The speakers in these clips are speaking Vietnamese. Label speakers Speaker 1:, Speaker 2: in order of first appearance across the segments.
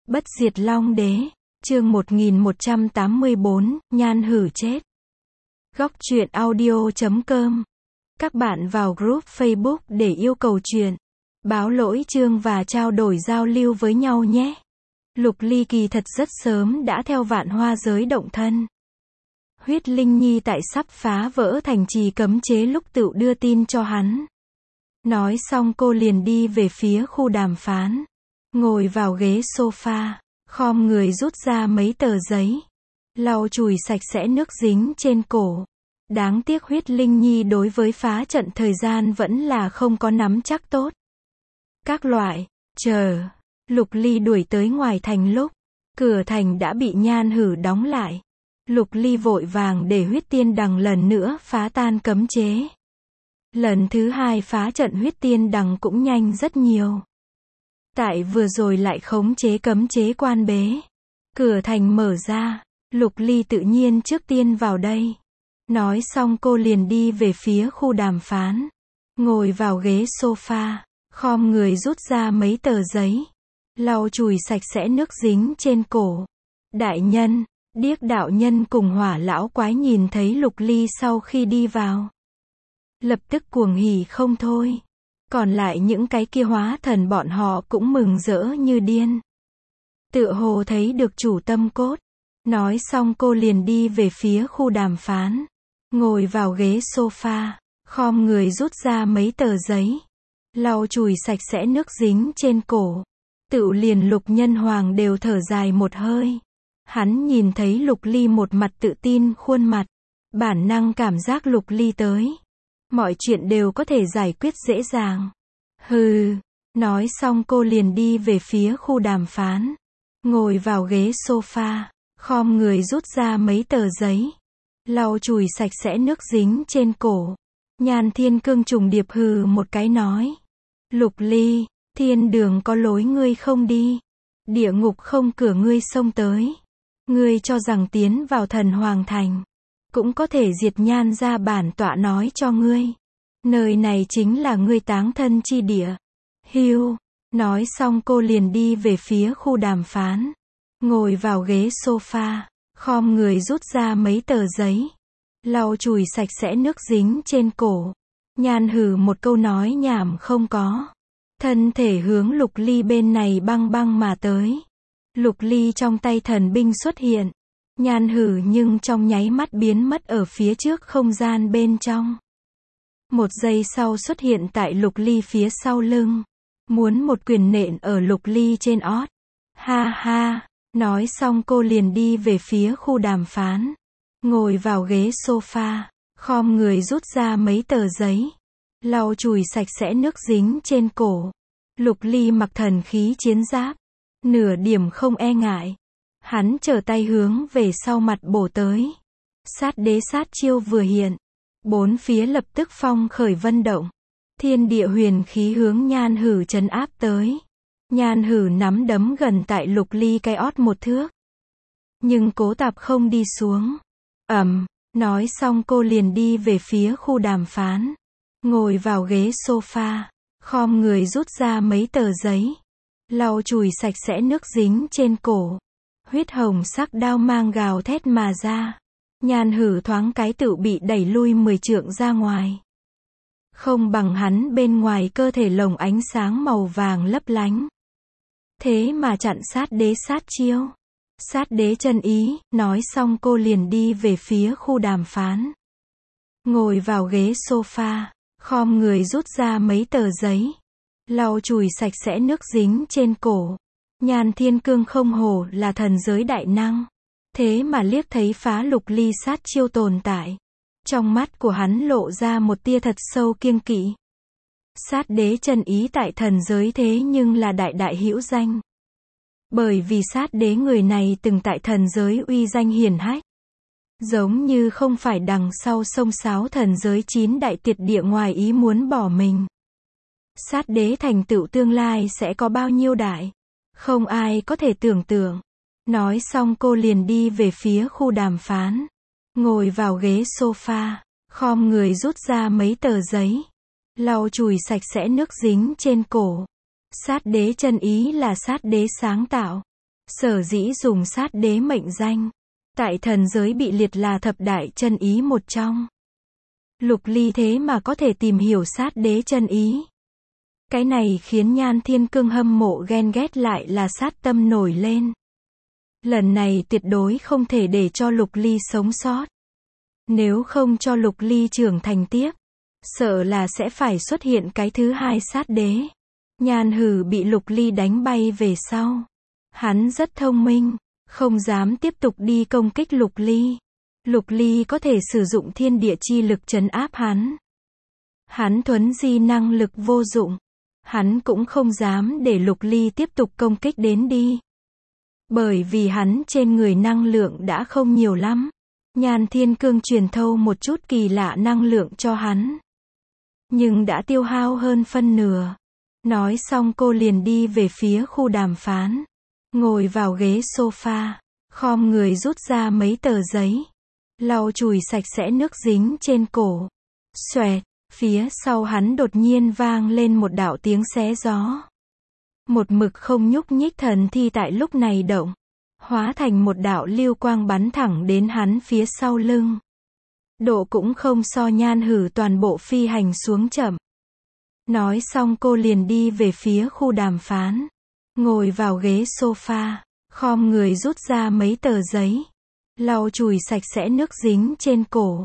Speaker 1: Bất diệt Long Đế, chương 1184, Nhan Hử chết. Góc truyện audio.com. Các bạn vào group Facebook để yêu cầu truyện, báo lỗi chương và trao đổi giao lưu với nhau nhé. Lục Ly kỳ thật rất sớm đã theo Vạn Hoa giới động thân. Huyết Linh Nhi tại sắp phá vỡ thành trì cấm chế lúc tựu đưa tin cho hắn. Nói xong cô liền đi về phía khu đàm phán. Ngồi vào ghế sofa, khom người rút ra mấy tờ giấy. Lau chùi sạch sẽ nước dính trên cổ. Đáng tiếc Huyết Linh Nhi đối với phá trận thời gian vẫn là không có nắm chắc tốt. Các loại, chờ. Lục Ly đuổi tới ngoài thành lúc, cửa thành đã bị Nhan Hử đóng lại. Lục Ly vội vàng để Huyết Tiên Đằng lần nữa phá tan cấm chế. Lần thứ hai phá trận Huyết Tiên Đằng cũng nhanh rất nhiều. Tại vừa rồi lại khống chế cấm chế quan bế. Cửa thành mở ra, Lục Ly tự nhiên trước tiên vào đây. Nói xong cô liền đi về phía khu đàm phán. Ngồi vào ghế sofa, khom người rút ra mấy tờ giấy. Lau chùi sạch sẽ nước dính trên cổ. Đại nhân, Điếc đạo nhân cùng Hỏa lão quái nhìn thấy Lục Ly sau khi đi vào. Lập tức cuồng hỉ không thôi. Còn lại những cái kia hóa thần bọn họ cũng mừng rỡ như điên. Tựa hồ thấy được chủ tâm cốt. Nói xong cô liền đi về phía khu đàm phán. Ngồi vào ghế sofa, khom người rút ra mấy tờ giấy. Lau chùi sạch sẽ nước dính trên cổ. Tựu liền Lục Nhân Hoàng đều thở dài một hơi. Hắn nhìn thấy Lục Ly một mặt tự tin khuôn mặt. Bản năng cảm giác Lục Ly tới. Mọi chuyện đều có thể giải quyết dễ dàng. Hừ. Nói xong cô liền đi về phía khu đàm phán. Ngồi vào ghế sofa, khom người rút ra mấy tờ giấy. Lau chùi sạch sẽ nước dính trên cổ. Nhan Thiên Cương trùng điệp hừ một cái nói. Lục Ly, thiên đường có lối ngươi không đi. Địa ngục không cửa ngươi xông tới. Ngươi cho rằng tiến vào thần hoàng thành. Cũng có thể diệt Nhan ra bản tọa nói cho ngươi. Nơi này chính là ngươi táng thân chi địa. Hiu. Nói xong cô liền đi về phía khu đàm phán. Ngồi vào ghế sofa, khom người rút ra mấy tờ giấy. Lau chùi sạch sẽ nước dính trên cổ. Nhan Hử một câu nói nhảm không có. Thân thể hướng Lục Ly bên này băng băng mà tới. Lục Ly trong tay thần binh xuất hiện. Nhan Hử nhưng trong nháy mắt biến mất ở phía trước không gian bên trong. Một giây sau xuất hiện tại Lục Ly phía sau lưng. Muốn một quyền nện ở Lục Ly trên ót. Ha ha. Nói xong cô liền đi về phía khu đàm phán. Ngồi vào ghế sofa, khom người rút ra mấy tờ giấy. Lau chùi sạch sẽ nước dính trên cổ. Lục Ly mặc thần khí chiến giáp. Nửa điểm không e ngại. Hắn trở tay hướng về sau mặt bổ tới. Sát đế sát chiêu vừa hiện. Bốn phía lập tức phong khởi vân động. Thiên địa huyền khí hướng Nhan Hử trấn áp tới. Nhan Hử nắm đấm gần tại Lục Ly cái ót một thước. Nhưng cố tạp không đi xuống. Nói xong cô liền đi về phía khu đàm phán. Ngồi vào ghế sofa, khom người rút ra mấy tờ giấy. Lau chùi sạch sẽ nước dính trên cổ. Huyết hồng sắc đao mang gào thét mà ra. Nhan Hử thoáng cái tựu bị đẩy lui 10 trượng ra ngoài. Không bằng hắn bên ngoài cơ thể lồng ánh sáng màu vàng lấp lánh. Thế mà chặn sát đế sát chiêu. Sát đế chân ý, nói xong cô liền đi về phía khu đàm phán. Ngồi vào ghế sofa, khom người rút ra mấy tờ giấy. Lau chùi sạch sẽ nước dính trên cổ. Nhan Thiên Cương không hổ là thần giới đại năng. Thế mà liếc thấy phá Lục Ly sát chiêu tồn tại. Trong mắt của hắn lộ ra một tia thật sâu kiêng kỵ. Sát đế chân ý tại thần giới thế nhưng là đại đại hữu danh. Bởi vì sát đế người này từng tại thần giới uy danh hiển hách. Giống như không phải đằng sau sông sáo thần giới 9 đại tiệt địa ngoài ý muốn bỏ mình. Sát đế thành tựu tương lai sẽ có bao nhiêu đại. Không ai có thể tưởng tượng. Nói xong cô liền đi về phía khu đàm phán. Ngồi vào ghế sofa, khom người rút ra mấy tờ giấy. Lau chùi sạch sẽ nước dính trên cổ. Sát đế chân ý là sát đế sáng tạo. Sở dĩ dùng sát đế mệnh danh, tại thần giới bị liệt là thập đại chân ý một trong. Lục Ly thế mà có thể tìm hiểu sát đế chân ý. Cái này khiến Nhan Thiên Cương hâm mộ ghen ghét lại là sát tâm nổi lên. Lần này tuyệt đối không thể để cho Lục Ly sống sót. Nếu không cho Lục Ly trưởng thành tiếp, sợ là sẽ phải xuất hiện cái thứ hai sát đế. Nhan Hử bị Lục Ly đánh bay về sau. Hắn rất thông minh, không dám tiếp tục đi công kích Lục Ly. Lục Ly có thể sử dụng thiên địa chi lực trấn áp hắn. Hắn thuấn di năng lực vô dụng. Hắn cũng không dám để Lục Ly tiếp tục công kích đến đi. Bởi vì hắn trên người năng lượng đã không nhiều lắm. Nhan Thiên Cương truyền thâu một chút kỳ lạ năng lượng cho hắn. Nhưng đã tiêu hao hơn phân nửa. Nói xong cô liền đi về phía khu đàm phán. Ngồi vào ghế sofa, khom người rút ra mấy tờ giấy. Lau chùi sạch sẽ nước dính trên cổ. Xoẹt, phía sau hắn đột nhiên vang lên một đạo tiếng xé gió. Một mực không nhúc nhích thần thi tại lúc này động. Hóa thành một đạo lưu quang bắn thẳng đến hắn phía sau lưng. Độ cũng không so Nhan Hử toàn bộ phi hành xuống chậm. Nói xong cô liền đi về phía khu đàm phán. Ngồi vào ghế sofa, khom người rút ra mấy tờ giấy. Lau chùi sạch sẽ nước dính trên cổ.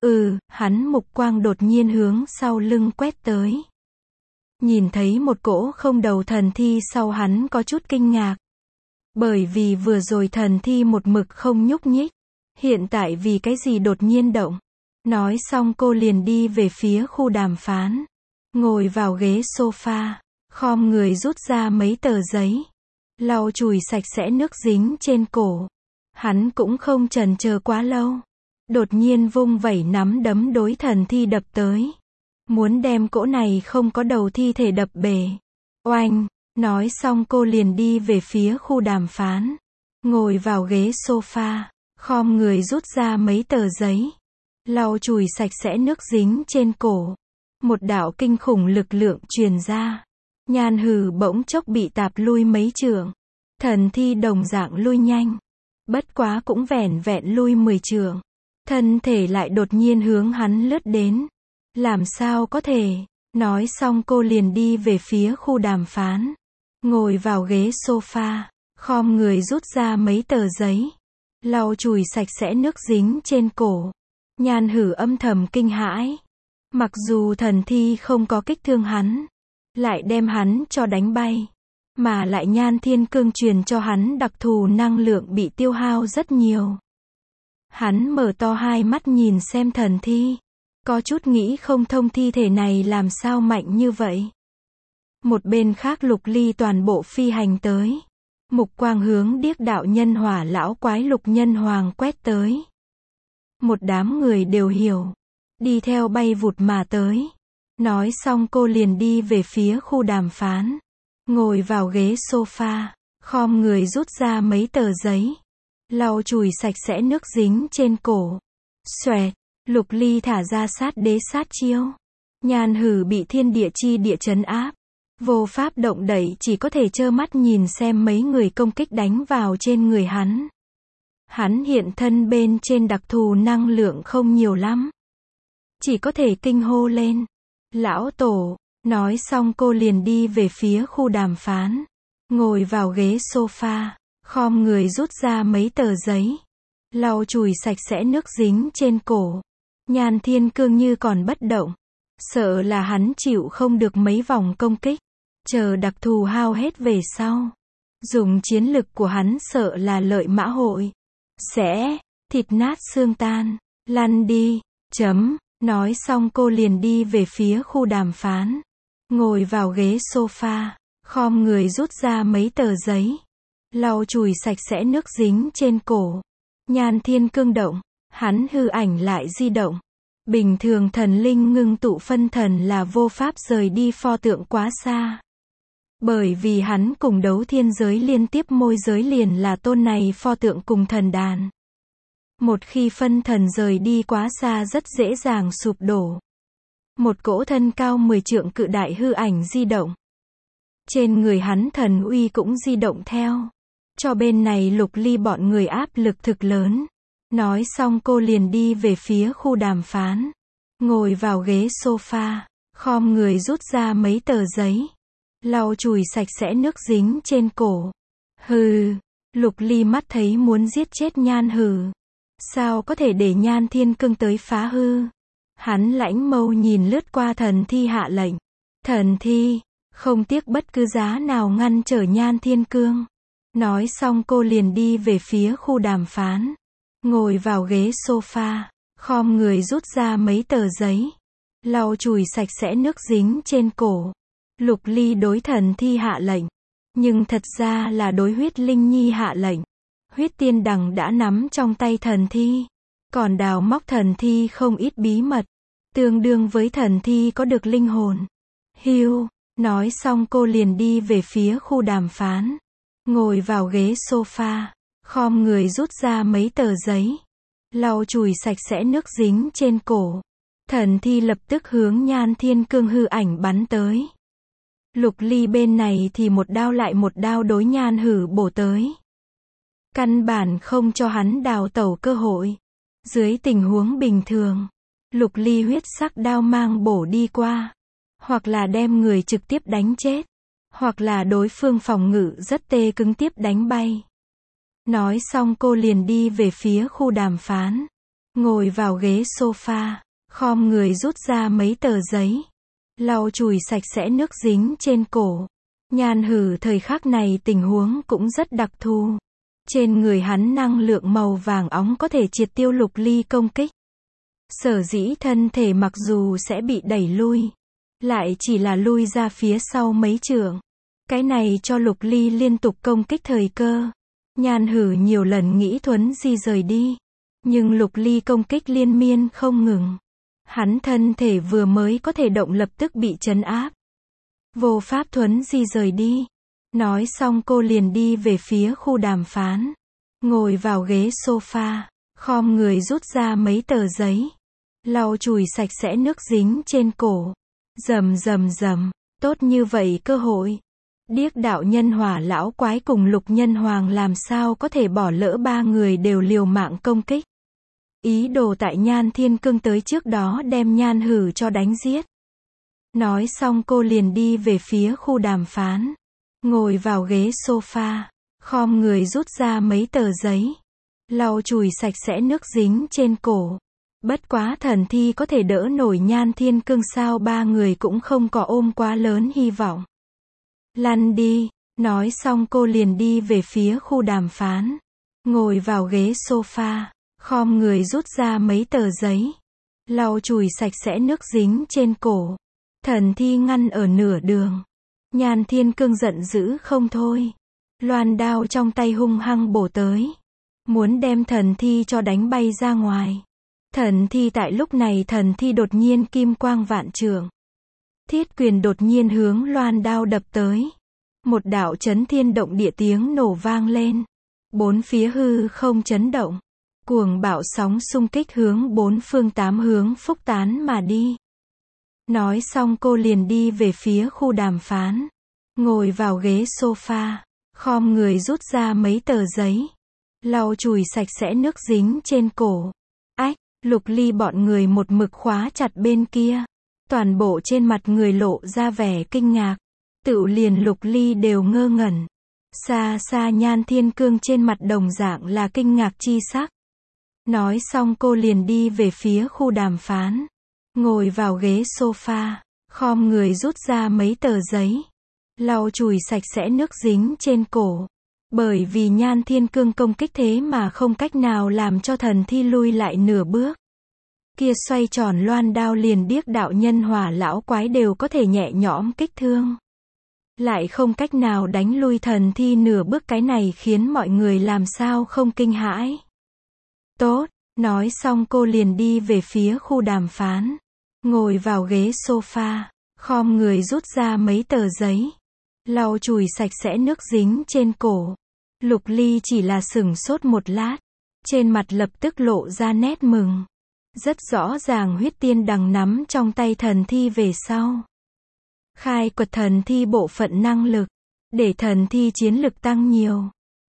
Speaker 1: Hắn mục quang đột nhiên hướng sau lưng quét tới. Nhìn thấy một cỗ không đầu thần thi sau hắn có chút kinh ngạc. Bởi vì vừa rồi thần thi một mực không nhúc nhích. Hiện tại vì cái gì đột nhiên động. Nói xong cô liền đi về phía khu đàm phán. Ngồi vào ghế sofa, khom người rút ra mấy tờ giấy. Lau chùi sạch sẽ nước dính trên cổ. Hắn cũng không chần chờ quá lâu. Đột nhiên vung vẩy nắm đấm đối thần thi đập tới. Muốn đem cỗ này không có đầu thi thể đập bể. Oanh! Nói xong cô liền đi về phía khu đàm phán. Ngồi vào ghế sofa, khom người rút ra mấy tờ giấy. Lau chùi sạch sẽ nước dính trên cổ. Một đạo kinh khủng lực lượng truyền ra. Nhan Hử bỗng chốc bị tạp lui mấy trượng. Thần thi đồng dạng lui nhanh. Bất quá cũng vẻn vẹn lui 10 trượng. Thân thể lại đột nhiên hướng hắn lướt đến. Làm sao có thể? Nói xong cô liền đi về phía khu đàm phán. Ngồi vào ghế sofa, khom người rút ra mấy tờ giấy. Lau chùi sạch sẽ nước dính trên cổ. Nhan Hử âm thầm kinh hãi. Mặc dù thần thi không có kích thương hắn, lại đem hắn cho đánh bay. Mà lại Nhan Thiên Cương truyền cho hắn đặc thù năng lượng bị tiêu hao rất nhiều. Hắn mở to hai mắt nhìn xem thần thi. Có chút nghĩ không thông thi thể này làm sao mạnh như vậy. Một bên khác Lục Ly toàn bộ phi hành tới. Mục quang hướng điếc đạo nhân hỏa lão quái Lục Nhân Hoàng quét tới. Một đám người đều hiểu. Đi theo bay vụt mà tới. Nói xong cô liền đi về phía khu đàm phán. Ngồi vào ghế sofa, khom người rút ra mấy tờ giấy. Lau chùi sạch sẽ nước dính trên cổ. Xoẹt, Lục Ly thả ra sát đế sát chiêu. Nhan Hử bị thiên địa chi địa trấn áp. Vô pháp động đậy, chỉ có thể trơ mắt nhìn xem mấy người công kích đánh vào trên người hắn. Hắn hiện thân bên trên đặc thù năng lượng không nhiều lắm. Chỉ có thể kinh hô lên. Lão tổ! Nói xong cô liền đi về phía khu đàm phán. Ngồi vào ghế sofa, khom người rút ra mấy tờ giấy. Lau chùi sạch sẽ nước dính trên cổ. Nhan Thiên Cương như còn bất động. Sợ là hắn chịu không được mấy vòng công kích. Chờ đặc thù hao hết về sau. Dùng chiến lực của hắn sợ là lợi mã hội. Sẽ, thịt nát xương tan. Lăn đi. Nói xong cô liền đi về phía khu đàm phán. Ngồi vào ghế sofa, khom người rút ra mấy tờ giấy. Lau chùi sạch sẽ nước dính trên cổ. Nhan Thiên Cương động, hắn hư ảnh lại di động. Bình thường thần linh ngưng tụ phân thần là vô pháp rời đi pho tượng quá xa. Bởi vì hắn cùng đấu thiên giới liên tiếp môi giới liền là tôn này pho tượng cùng thần đàn. Một khi phân thần rời đi quá xa rất dễ dàng sụp đổ. Một cỗ thân cao 10 trượng cự đại hư ảnh di động. Trên người hắn thần uy cũng di động theo. cho bên này Lục Ly bọn người áp lực thực lớn. Nói xong cô liền đi về phía khu đàm phán. Ngồi vào ghế sofa, khom người rút ra mấy tờ giấy. Lau chùi sạch sẽ nước dính trên cổ. Hừ, Lục Ly mắt thấy muốn giết chết Nhan Hử. Sao có thể để Nhan Thiên Cương tới phá hư? Hắn lãnh mâu nhìn lướt qua Thần Thi hạ lệnh. Thần Thi, không tiếc bất cứ giá nào ngăn trở Nhan Thiên Cương. Nói xong cô liền đi về phía khu đàm phán. Ngồi vào ghế sofa, khom người rút ra mấy tờ giấy. Lau chùi sạch sẽ nước dính trên cổ. Lục Ly đối Thần Thi hạ lệnh. Nhưng thật ra là đối Huyết Linh Nhi hạ lệnh. Huyết Tiên Đằng đã nắm trong tay Thần Thi. Còn đào móc Thần Thi không ít bí mật. Tương đương với Thần Thi có được linh hồn. Hiu, nói xong cô liền đi về phía khu đàm phán. Ngồi vào ghế sofa, khom người rút ra mấy tờ giấy. Lau chùi sạch sẽ nước dính trên cổ. Thần Thi lập tức hướng Nhan Thiên Cương hư ảnh bắn tới. Lục Ly bên này thì một đao lại một đao đối Nhan Hử bổ tới. Căn bản không cho hắn đào tẩu cơ hội. Dưới tình huống bình thường, Lục Ly huyết sắc đao mang bổ đi qua. Hoặc là đem người trực tiếp đánh chết. Hoặc là đối phương phòng ngự rất tê cứng tiếp đánh bay. Nói xong cô liền đi về phía khu đàm phán. Ngồi vào ghế sofa, khom người rút ra mấy tờ giấy. Lau chùi sạch sẽ nước dính trên cổ. Nhan Hử thời khắc này tình huống cũng rất đặc thù. Trên người hắn năng lượng màu vàng óng có thể triệt tiêu Lục Ly công kích. Sở dĩ thân thể mặc dù sẽ bị đẩy lui, lại chỉ là lui ra phía sau mấy trượng. Cái này cho Lục Ly liên tục công kích thời cơ. Nhan Hử nhiều lần nghĩ thuấn di rời đi. Nhưng Lục Ly công kích liên miên không ngừng. Hắn thân thể vừa mới có thể động lập tức bị trấn áp. Vô pháp thuấn di rời đi. Nói xong cô liền đi về phía khu đàm phán. Ngồi vào ghế sofa, khom người rút ra mấy tờ giấy. Lau chùi sạch sẽ nước dính trên cổ. Rầm rầm rầm, tốt như vậy cơ hội. Điếc đạo nhân Hỏa lão quái cùng Lục Nhân Hoàng làm sao có thể bỏ lỡ ba người đều liều mạng công kích. Ý đồ tại Nhan Thiên Cương tới trước đó đem Nhan Hử cho đánh giết. Nói xong cô liền đi về phía khu đàm phán. Ngồi vào ghế sofa, khom người rút ra mấy tờ giấy. Lau chùi sạch sẽ nước dính trên cổ. Bất quá Thần Thi có thể đỡ nổi Nhan Thiên Cương sao, ba người cũng không có ôm quá lớn hy vọng. Lăn đi, nói xong cô liền đi về phía khu đàm phán. Ngồi vào ghế sofa, khom người rút ra mấy tờ giấy. Lau chùi sạch sẽ nước dính trên cổ. Thần Thi ngăn ở nửa đường. Nhan Thiên Cương giận dữ không thôi. Loan đao trong tay hung hăng bổ tới. Muốn đem Thần Thi cho đánh bay ra ngoài. Thần Thi tại lúc này Thần Thi đột nhiên kim quang vạn trượng. Thiết quyền đột nhiên hướng loan đao đập tới. Một đạo chấn thiên động địa tiếng nổ vang lên. Bốn phía hư không chấn động. Cuồng bạo sóng xung kích hướng bốn phương tám hướng phúc tán mà đi. Nói xong cô liền đi về phía khu đàm phán. Ngồi vào ghế sofa, khom người rút ra mấy tờ giấy. Lau chùi sạch sẽ nước dính trên cổ. Ách, Lục Ly bọn người một mực khóa chặt bên kia. Toàn bộ trên mặt người lộ ra vẻ kinh ngạc. Tự liền Lục Ly đều ngơ ngẩn. Xa xa Nhan Thiên Cương trên mặt đồng dạng là kinh ngạc chi sắc. Nói xong cô liền đi về phía khu đàm phán. Ngồi vào ghế sofa, khom người rút ra mấy tờ giấy. Lau chùi sạch sẽ nước dính trên cổ. Bởi vì Nhan Thiên Cương công kích thế mà không cách nào làm cho Thần Thi lui lại nửa bước. Kia xoay tròn loan đao liền điếc đạo nhân Hỏa lão quái đều có thể nhẹ nhõm kích thương. Lại không cách nào đánh lui Thần Thi nửa bước, cái này khiến mọi người làm sao không kinh hãi. Tốt, nói xong cô liền đi về phía khu đàm phán. Ngồi vào ghế sofa, khom người rút ra mấy tờ giấy. Lau chùi sạch sẽ nước dính trên cổ. Lục Ly chỉ là sửng sốt một lát. Trên mặt lập tức lộ ra nét mừng. Rất rõ ràng huyết tiên đằng nắm trong tay Thần Thi về sau. Khai quật Thần Thi bộ phận năng lực. Để Thần Thi chiến lực tăng nhiều.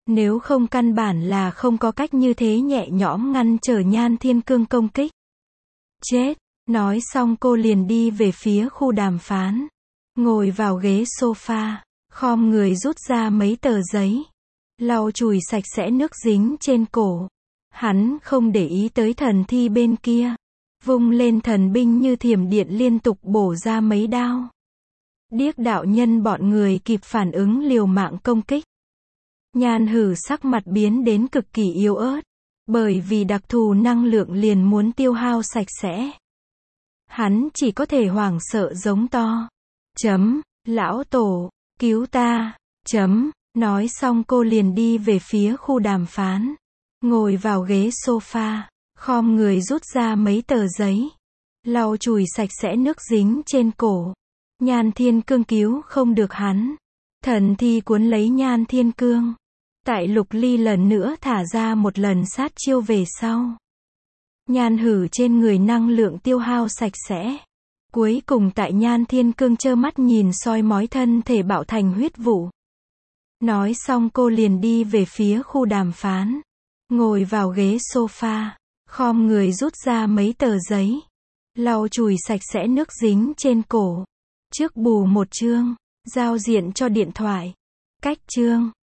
Speaker 1: Nếu không căn bản là không có cách như thế nhẹ nhõm ngăn trở Nhan Thiên Cương công kích. Chết, nói xong cô liền đi về phía khu đàm phán. Ngồi vào ghế sofa, khom người rút ra mấy tờ giấy. Lau chùi sạch sẽ nước dính trên cổ. Hắn không để ý tới thần thi bên kia. Vung lên thần binh như thiểm điện liên tục bổ ra mấy đao. Điếc đạo nhân bọn người kịp phản ứng liều mạng công kích. Nhan Hử sắc mặt biến đến cực kỳ yếu ớt. Bởi vì đặc thù năng lượng liền muốn tiêu hao sạch sẽ. Hắn chỉ có thể hoảng sợ giống to. Lão tổ, cứu ta. Nói xong cô liền đi về phía khu đàm phán. Ngồi vào ghế sofa, khom người rút ra mấy tờ giấy. Lau chùi sạch sẽ nước dính trên cổ. Nhan Thiên Cương cứu không được hắn. Thần thi cuốn lấy Nhan Thiên Cương. Tại Lục Ly lần nữa thả ra một lần sát chiêu về sau. Nhan Hử trên người năng lượng tiêu hao sạch sẽ. Cuối cùng tại Nhan Thiên Cương trơ mắt nhìn soi mói thân thể bạo thành huyết vụ. Nói xong cô liền đi về phía khu đàm phán. Ngồi vào ghế sofa, khom người rút ra mấy tờ giấy. Lau chùi sạch sẽ nước dính trên cổ. Trước bù một chương, giao diện cho điện thoại. Cách chương.